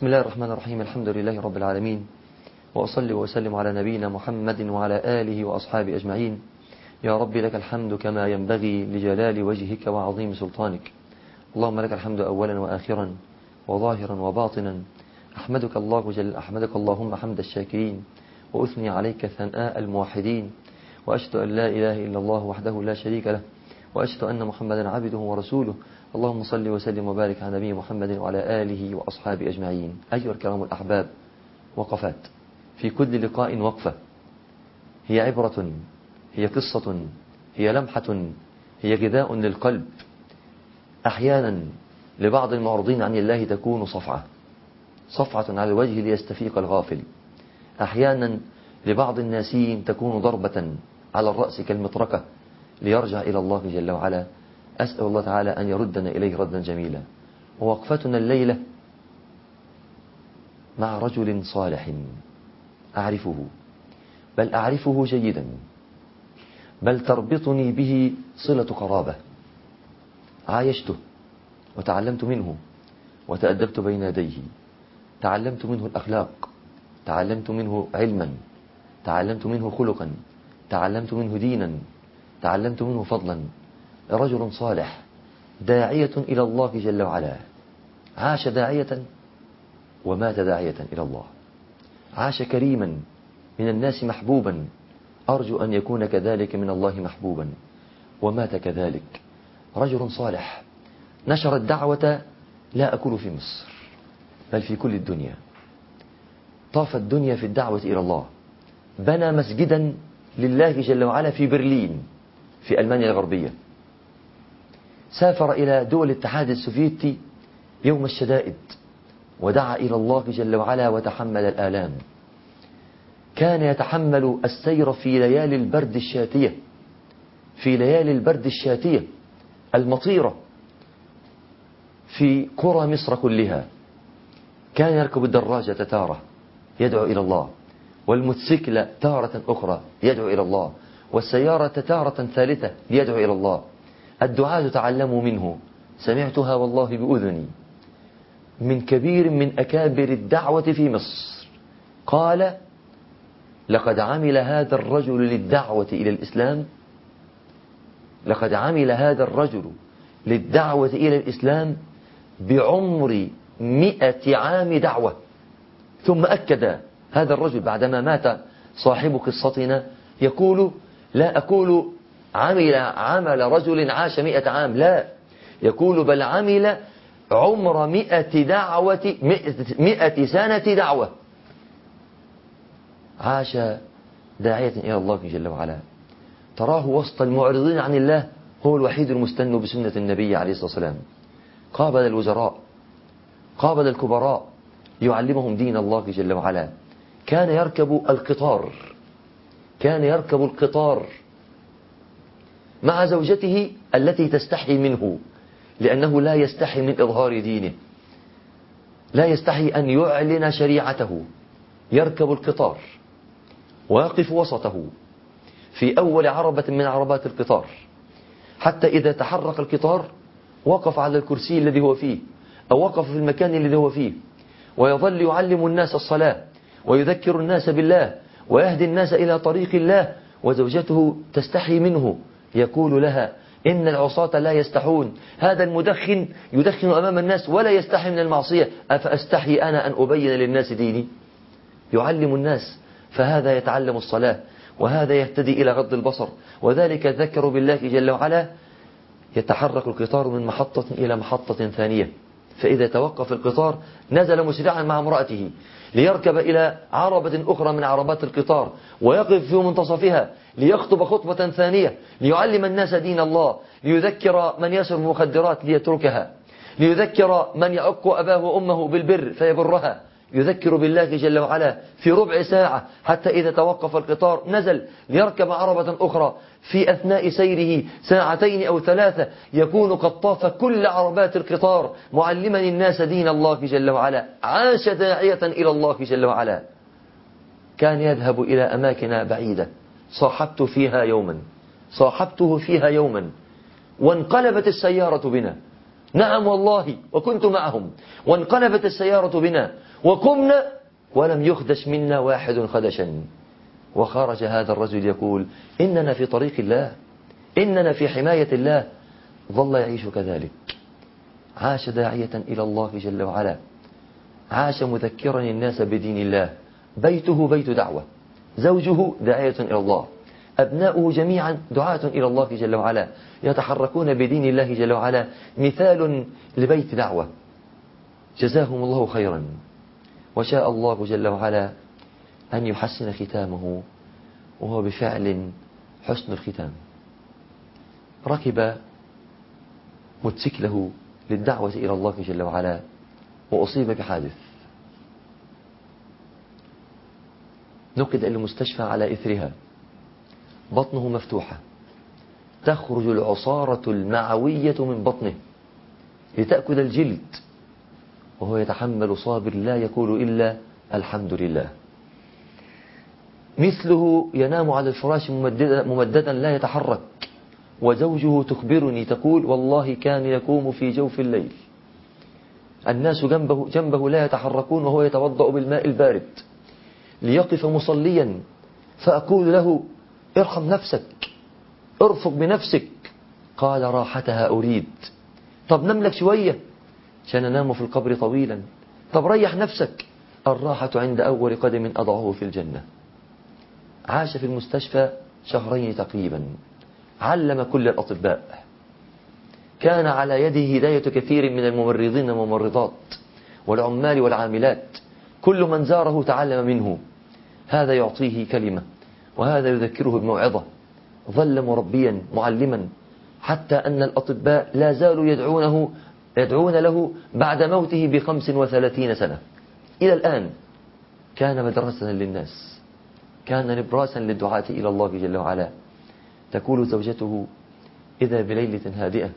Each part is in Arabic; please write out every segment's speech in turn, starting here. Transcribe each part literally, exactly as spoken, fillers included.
بسم الله الرحمن الرحيم. الحمد لله رب العالمين، وأصلي وأسلم على نبينا محمد وعلى آله وأصحابه أجمعين. يا رب لك الحمد كما ينبغي لجلال وجهك وعظيم سلطانك. اللهم لك الحمد أولا وآخرا وظاهرا وباطنا. أحمدك الله جل أحمدك اللهم حمد الشاكرين، وأثني عليك ثناء الموحدين، وأشهد أن لا إله إلا الله وحده لا شريك له، وأشهد أن محمدا عبده ورسوله. اللهم صل وسلم وبارك على نبي محمد وعلى آله وأصحابه أجمعين. أيها الكرام الأحباب، وقفات في كل لقاء وقفة، هي عبرة، هي قصة، هي لمحة، هي غذاء للقلب. أحيانا لبعض المعرضين عن الله تكون صفعة صفعة على الوجه ليستفيق الغافل. أحيانا لبعض الناسين تكون ضربة على الرأس كالمطرقة ليرجع إلى الله جل وعلا. أسأل الله تعالى أن يردنا إليه ردا جميلا. ووقفتنا الليلة مع رجل صالح أعرفه، بل أعرفه جيدا، بل تربطني به صلة قرابة. عايشته وتعلمت منه وتأدبت بين يديه، تعلمت منه الأخلاق، تعلمت منه علما، تعلمت منه خلقا، تعلمت منه دينا، تعلمت منه فضلا. رجل صالح داعية إلى الله جل وعلا، عاش داعية ومات داعية إلى الله. عاش كريما من الناس محبوبا، أرجو أن يكون كذلك من الله محبوبا، ومات كذلك. رجل صالح نشر الدعوة لا أقول في مصر بل في كل الدنيا. طاف الدنيا في الدعوة إلى الله، بنى مسجدا لله جل وعلا في برلين في ألمانيا الغربية. سافر إلى دول الاتحاد السوفيتي يوم الشدائد ودعا إلى الله جل وعلا وتحمل الآلام. كان يتحمل السير في ليالي البرد الشاتية، في ليالي البرد الشاتية المطيرة في قرى مصر كلها. كان يركب الدراجة تارة يدعو إلى الله، والموتوسيكل تارة أخرى يدعو إلى الله، والسيارة تارة ثالثة يدعو إلى الله. الدعاة تعلموا منه، سمعتها والله بأذني من كبير من أكابر الدعوة في مصر قال: لقد عمل هذا الرجل للدعوة إلى الإسلام لقد عمل هذا الرجل للدعوة إلى الإسلام بعمر مئة عام دعوة. ثم أكد هذا الرجل بعدما مات صاحب قصتنا، يقول: لا أقول عمل عمل رجل عاش مئة عام، لا، يقول بل عمل عمر مئة دعوة مئة سنة دعوة. عاش داعية إلى الله جل وعلا. تراه وسط المعرضين عن الله هو الوحيد المستن بسنة النبي عليه الصلاة والسلام. قابل الوزراء، قابل الكبراء يعلمهم دين الله جل وعلا. كان يركب القطار كان يركب القطار مع زوجته التي تستحي منه، لأنه لا يستحي من إظهار دينه، لا يستحي أن يعلن شريعته. يركب القطار ويقف وسطه في أول عربة من عربات القطار، حتى إذا تحرك القطار وقف على الكرسي الذي هو فيه أو وقف في المكان الذي هو فيه، ويظل يعلم الناس الصلاة ويذكر الناس بالله ويهدي الناس إلى طريق الله. وزوجته تستحي منه، يقول لها: إن العصاة لا يستحون، هذا المدخن يدخن أمام الناس ولا يستحي من المعصية، أفأستحي أنا أن أبين للناس ديني؟ يعلم الناس، فهذا يتعلم الصلاة، وهذا يهتدي إلى غض البصر، وذلك ذكر بالله جل وعلا. يتحرك القطار من محطة إلى محطة ثانية، فإذا توقف القطار نزل مسرعا مع امرأته ليركب إلى عربة أخرى من عربات القطار، ويقف في منتصفها ليخطب خطبة ثانية ليعلم الناس دين الله، ليذكر من يشرب المخدرات ليتركها، ليذكر من يعق أباه وأمه بالبر فيبرها، يذكر بالله جل وعلا في ربع ساعة، حتى إذا توقف القطار نزل ليركب عربة أخرى. في أثناء سيره ساعتين أو ثلاثة يكون قد طاف كل عربات القطار معلما الناس دين الله جل وعلا. عاش داعية إلى الله جل وعلا. كان يذهب إلى أماكن بعيدة، صاحبت فيها يوما صاحبته فيها يوما وانقلبت السيارة بنا. نعم والله، وكنت معهم، وانقلبت السيارة بنا وقمنا ولم يخدش منا واحد خدشا. وخرج هذا الرجل يقول إننا في طريق الله، إننا في حماية الله. ظل يعيش كذلك، عاش داعية إلى الله جل وعلا، عاش مذكرا الناس بدين الله. بيته بيت دعوة، زوجه داعية إلى الله، أبناؤه جميعا دعاة إلى الله جل وعلا، يتحركون بدين الله جل وعلا، مثال لبيت دعوة. جزاهم الله خيرا. وشاء الله جل وعلا أن يحسن ختامه، وهو بفعل حسن الختام. ركب موتوسيكله للدعوة إلى الله جل وعلا وأصيب بحادث، نقل إلى المستشفى على إثرها، بطنه مفتوحة، تخرج العصارة المعوية من بطنه لتأكل الجلد، وهو يتحمل صابر لا يقول إلا الحمد لله. مثله ينام على الفراش ممددا, ممددا لا يتحرك، وزوجه تخبرني تقول والله كان يقوم في جوف الليل، الناس جنبه, جنبه لا يتحركون، وهو يتوضأ بالماء البارد ليقف مصليا، فأقول له ارحم نفسك، ارفق بنفسك. قال راحتها أريد. طب نم لك شوية عشان أنام في القبر طويلا. طب ريح نفسك. الراحة عند أول قدم أضعه في الجنة. عاش في المستشفى شهرين تقريبا، علم كل الأطباء، كان على يده هداية كثير من الممرضين والممرضات والعمال والعاملات، كل من زاره تعلم منه، هذا يعطيه كلمة وهذا يذكره بموعظة. ظل مربيا معلما، حتى أن الأطباء لا زالوا يدعونه يدعون له بعد موته بخمس وثلاثين سنة إلى الآن. كان مدرسة للناس، كان نبراسا للدعاة إلى الله جل وعلا. تقول زوجته إذا بليلة هادئة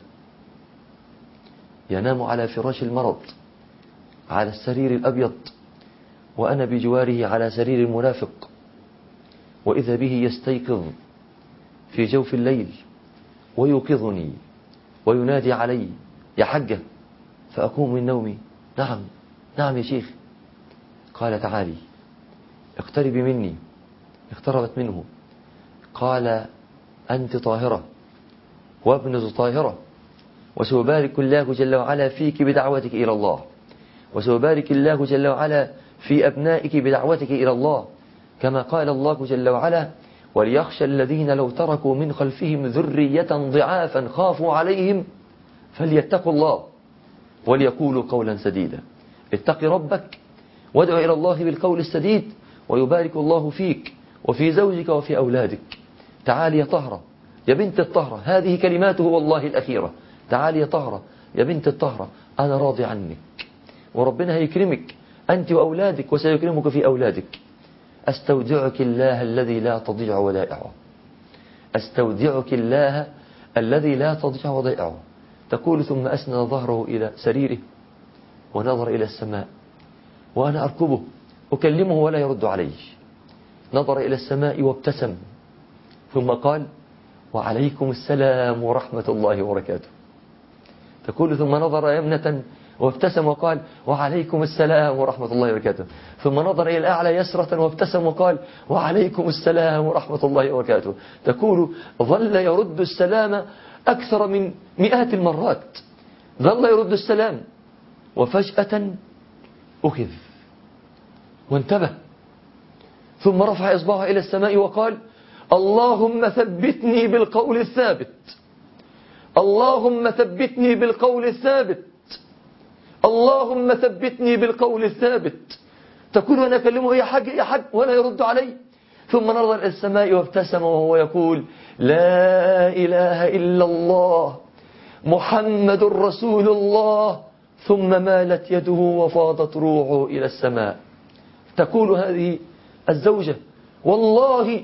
ينام على فراش المرض على السرير الأبيض، وأنا بجواره على سرير المنافق، وإذا به يستيقظ في جوف الليل ويوقظني وينادي علي يا حجة، فأقوم من نومي نعم نعم يا شيخ. قال تعالي اقتربي مني. اقتربت منه. قال أنت طاهرة وابنة طاهرة، وسيبارك الله جل وعلا فيك بدعوتك إلى الله، وسيبارك الله جل وعلا في أبنائك بدعوتك إلى الله، كما قال الله جل وعلا وليخشى الذين لو تركوا من خلفهم ذرية ضعافا خافوا عليهم فليتقوا الله وليقولوا قولا سديدا. اتق ربك وادع إلى الله بالقول السديد، ويبارك الله فيك وفي زوجك وفي أولادك. تعالي يا طهرة يا بنت الطهرة، هذه كلماته والله الأخيرة. تعالي يا طهرة يا بنت الطهرة، أنا راضي عنك، وربنا هيكرمك أنت وأولادك، وسيكرمك في أولادك. أستودعك الله الذي لا تضيع ودائعه، أستودعك الله الذي لا تضيع ودائعه. تقول ثم أسند ظهره إلى سريره ونظر إلى السماء، وأنا أركبه أكلمه ولا يرد علي. نظر إلى السماء وابتسم، ثم قال وعليكم السلام ورحمة الله وبركاته. تقول ثم نظر يمنة وابتسم وقال وعليكم السلام ورحمة الله وبركاته. ثم نظر إلى الأعلى يسرة وابتسم وقال وعليكم السلام ورحمة الله وبركاته. تقول ظل يرد السلام أكثر من مئات المرات، ظل يرد السلام، وفجأة أخذ وانتبه، ثم رفع إصبعه إلى السماء وقال اللهم ثبتني بالقول الثابت، اللهم ثبتني بالقول الثابت، اللهم ثبتني بالقول الثابت. تقول وأنا أكلمه يا حاج يا حاج ولا يرد علي. ثم نظر إلى السماء وابتسم وهو يقول لا إله إلا الله محمد رسول الله. ثم مالت يده وفاضت روحه إلى السماء. تقول هذه الزوجة والله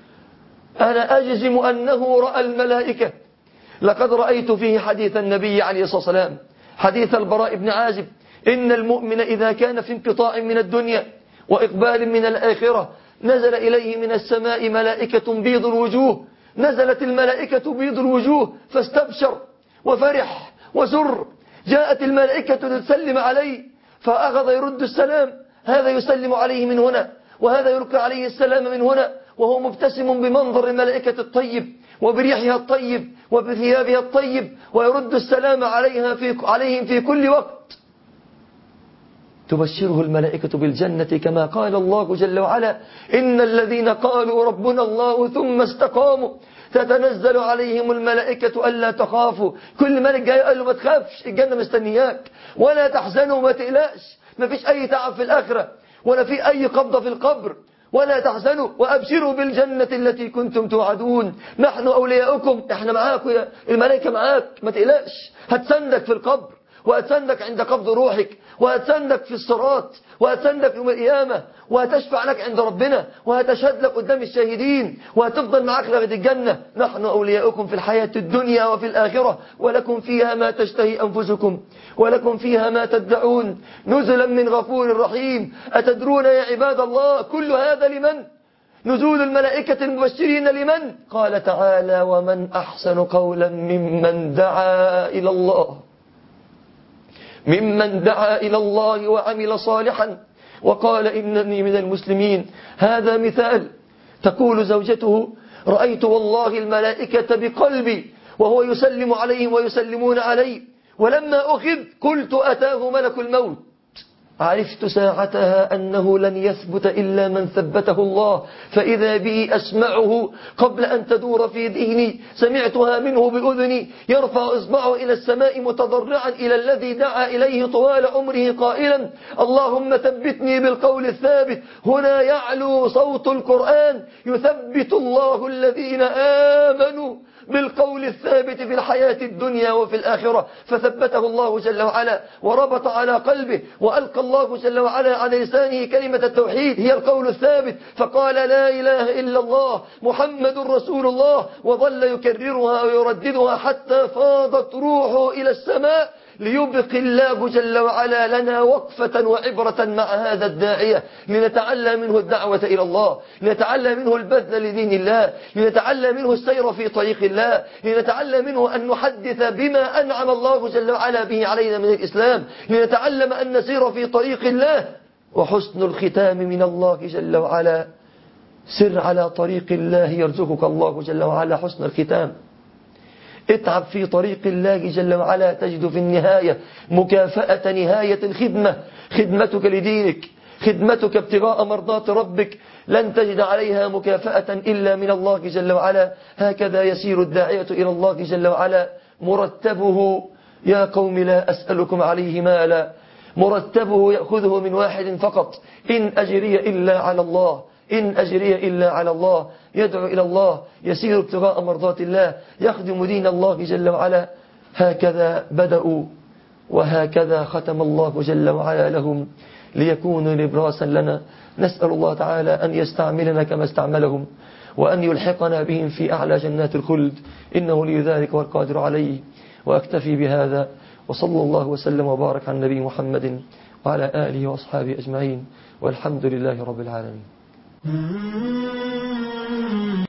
أنا أجزم أنه رأى الملائكة. لقد رأيت فيه حديث النبي عليه الصلاة والسلام، حديث البراء بن عازب، إن المؤمن إذا كان في انقطاع من الدنيا وإقبال من الآخرة نزل إليه من السماء ملائكة بيض الوجوه. نزلت الملائكة بيض الوجوه فاستبشر وفرح وسر. جاءت الملائكة تسلم عليه فأخذ يرد السلام. هذا يسلم عليه من هنا وهذا يلقي عليه السلام من هنا، وهو مبتسم بمنظر الملائكة الطيب وبريحها الطيب وبثيابها الطيب، ويرد السلام عليها في عليهم في كل وقت. تبشره الملائكة بالجنة كما قال الله جل وعلا: إن الذين قالوا ربنا الله ثم استقاموا تتنزل عليهم الملائكة ألا تخافوا. كل ملك جاي قال له ما تخافش، الجنة مستنياك، ولا تحزنوا، ما تقلقش، ما فيش أي تعب في الآخرة ولا في أي قبضة في القبر، ولا تحزنوا وأبشروا بالجنة التي كنتم توعدون، نحن أولياؤكم، احنا معاك يا الملائكة، معاك، ما تقلقش، هتسندك في القبر، وهتسندك عند قبض روحك، وهتسندك في الصراط، وهتسندك يوم القيامة، وهتشفع لك عند ربنا، وهتشهد لك قدام الشاهدين، وهتفضل معاك لغاية الجنة. نحن أولياؤكم في الحياة الدنيا وفي الآخرة، ولكم فيها ما تشتهي أنفسكم ولكم فيها ما تدعون، نزلا من غفور رحيم. أتدرون يا عباد الله كل هذا لمن؟ نزول الملائكة المبشرين لمن؟ قال تعالى: ومن أحسن قولا ممن دعا إلى الله ممن دعا إلى الله وعمل صالحا وقال إنني من المسلمين. هذا مثال. تقول زوجته: رأيت والله الملائكة بقلبي وهو يسلم عليهم ويسلمون عليه، ولما أخذ قلت أتاه ملك الموت، عرفت ساعتها أنه لن يثبت إلا من ثبته الله، فإذا بي أسمعه قبل أن تدور في ذهني، سمعتها منه بأذني يرفع إصبعه إلى السماء متضرعا إلى الذي دعا إليه طوال عمره قائلا: اللهم ثبتني بالقول الثابت. هنا يعلو صوت القرآن: يثبت الله الذين آمنوا بالقول الثابت في الحياة الدنيا وفي الآخرة. فثبته الله جل وعلا وربط على قلبه، وألقى الله جل وعلا على لسانه كلمة التوحيد هي القول الثابت، فقال: لا إله إلا الله محمد رسول الله، وظل يكررها ويرددها حتى فاضت روحه إلى السماء، ليبقي الله جل وعلا لنا وقفة وعبرة مع هذا الداعية، لنتعلم منه الدعوة إلى الله، لنتعلم منه البذل لدين الله، لنتعلم منه السير في طريق الله، لنتعلم منه أن نحدث بما أنعم الله جل وعلا به علينا من الإسلام، لنتعلم أن نسير في طريق الله. وحسن الختام من الله جل وعلا. سر على طريق الله يرزقك الله جل وعلا حسن الختام. اتعب في طريق الله جل وعلا تجد في النهاية مكافأة نهاية الخدمة، خدمتك لدينك، خدمتك ابتغاء مرضات ربك، لن تجد عليها مكافأة إلا من الله جل وعلا. هكذا يسير الداعية إلى الله جل وعلا. مرتبه يا قوم لا أسألكم عليه مالا، مرتبه يأخذه من واحد فقط: إن أجري إلا على الله، إن أجري إلا على الله. يدعو إلى الله، يسير ابتغاء مرضات الله، يخدم دين الله جل وعلا. هكذا بدأوا وهكذا ختم الله جل وعلا لهم ليكونوا نبراسا لنا. نسأل الله تعالى أن يستعملنا كما استعملهم، وأن يلحقنا بهم في أعلى جنات الخلد، إنه لي ذلك والقادر عليه. وأكتفي بهذا، وصلى الله وسلم وبارك على النبي محمد وعلى آله وأصحابه أجمعين، والحمد لله رب العالمين.